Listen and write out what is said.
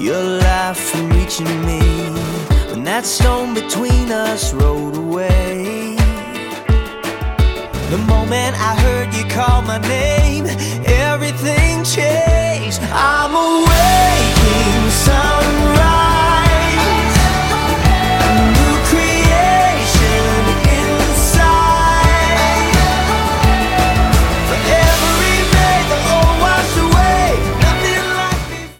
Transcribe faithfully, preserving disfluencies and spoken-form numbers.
your life from reaching me. When that stone between us rolled away, the moment I heard you call my name, everything changed. I'm away.